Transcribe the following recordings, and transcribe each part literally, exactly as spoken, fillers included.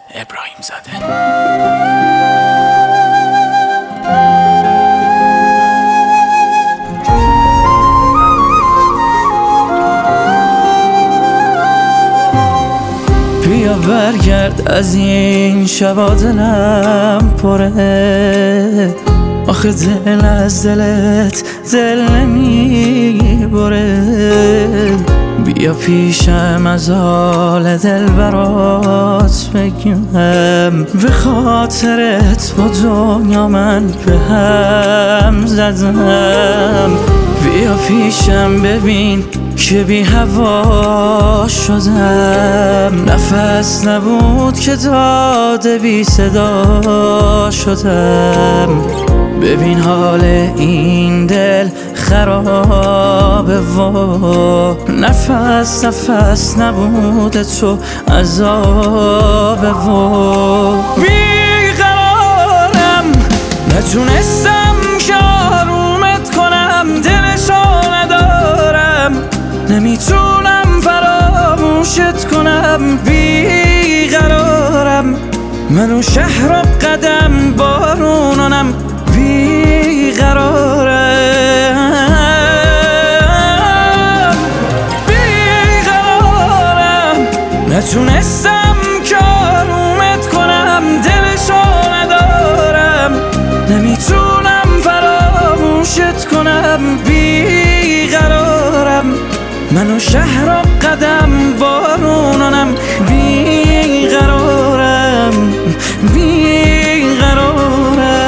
ابراهیم زاده. بیا برگرد از این شبا دلم پره، آخه دل از دلت دل نمی بره. بیا پیشم از حال دل برات بگم، به خاطرت با دنیا من به هم زدم. بیا پیشم ببین که بی هوا شدم، نفس نبود که داده بی صدا شدم. ببین حال این دل خرابه و نفس نفس نبود تو عذابه و بیقرارم، نتونستم که آرومت کنم، دلشو ندارم، نمیتونم فراموشت کنم. بیقرارم، منو شهر و قدم بارونانم. بیقرارم بیقرارم، نتونستم که آرومت کنم، دلشو ندارم، نمیتونم فراموشت کنم. بیقرارم، منو شهر و قدم بارونانم. بیقرارم بیقرارم.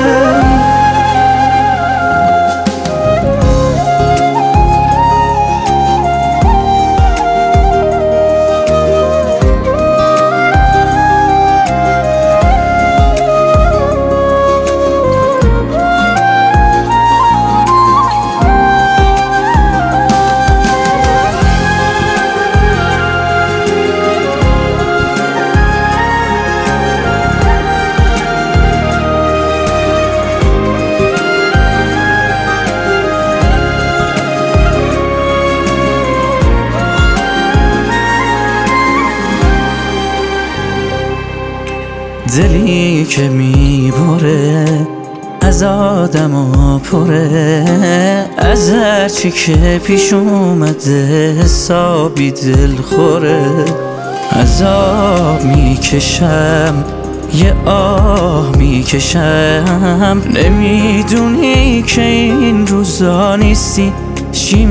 دلی که میبره از آدم و پره، از هرچی که پیش اومده حسابی دل خوره. عذاب میکشم یه آه میکشم، نمیدونی که این روزا نیستی چی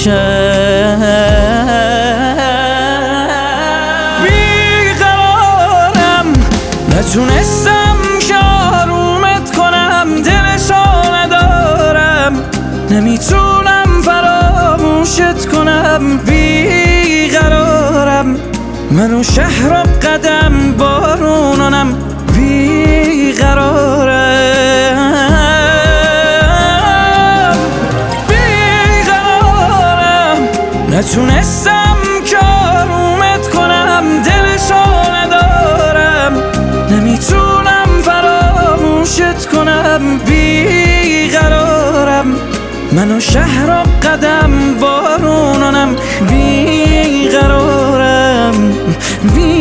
میکشم. نتونستم که آرومت کنم، دلشو ندارم، نمیتونم فراموشت کنم. بیقرارم، منو شهر و قدم بارونانم. بیقرارم بیقرارم، نتونستم که آرومت کنم، دلشو ندارم، نمیتونم فراموشت کنم. بیقرارم، منو شهر و قدم بارونانم. بیقرارم بی